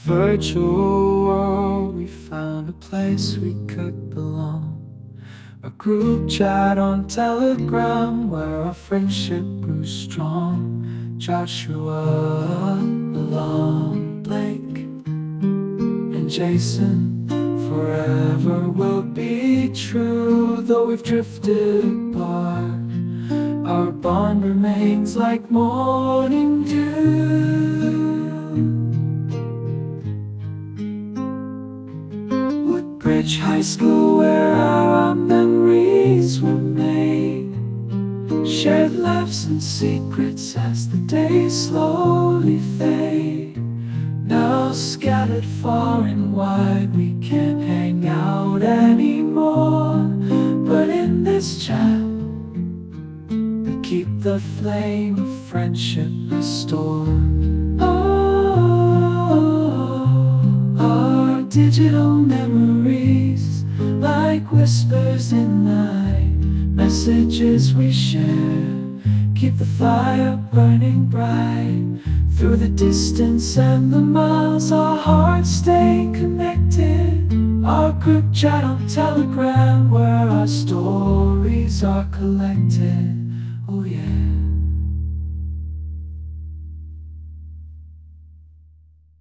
virtual world, we found a place we could belong. A group chat on Telegram where our friendship grew strong. Joshua, Alon, Blake, and Jason forever will be true. Though we've drifted apart, our bond remains like morning dew. Woodbridge High School, where our memories were made, shared laughs and secrets as the days slowly fade. Now scattered far and wide, we can't hang out anymore, but in this chat we keep the flame of friendship restored. Oh, our digital memories, like whispers in night, messages we share, keep the fire burning bright. Through the distance and the miles, our hearts stay connected. Our group chat on Telegram, where our stories are collected. Oh yeah.